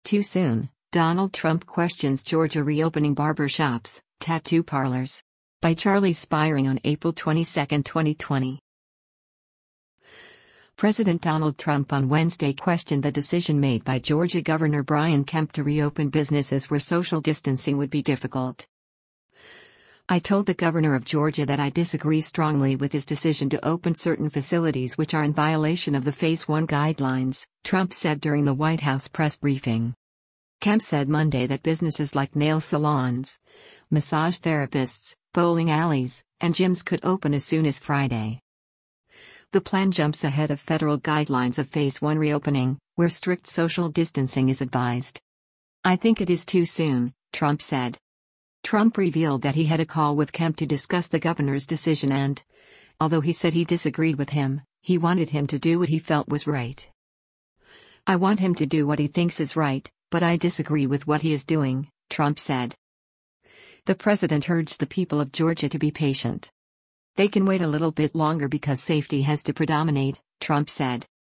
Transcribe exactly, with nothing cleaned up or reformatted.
too soon, Donald Trump questions Georgia reopening barber shops, tattoo parlors. By Charlie Spiring on April twenty-second, twenty twenty. President Donald Trump on Wednesday questioned the decision made by Georgia Governor Brian Kemp to reopen businesses where social distancing would be difficult. "I told the governor of Georgia that I disagree strongly with his decision to open certain facilities which are in violation of the Phase one guidelines," Trump said during the White House press briefing. Kemp said Monday that businesses like nail salons, massage therapists, bowling alleys, and gyms could open as soon as Friday. The plan jumps ahead of federal guidelines of Phase one reopening, where strict social distancing is advised. "I think it is too soon," Trump said. Trump revealed that he had a call with Kemp to discuss the governor's decision and, although he said he disagreed with him, he wanted him to do what he felt was right. "I want him to do what he thinks is right, but I disagree with what he is doing," Trump said. The president urged the people of Georgia to be patient. "They can wait a little bit longer because safety has to predominate," Trump said.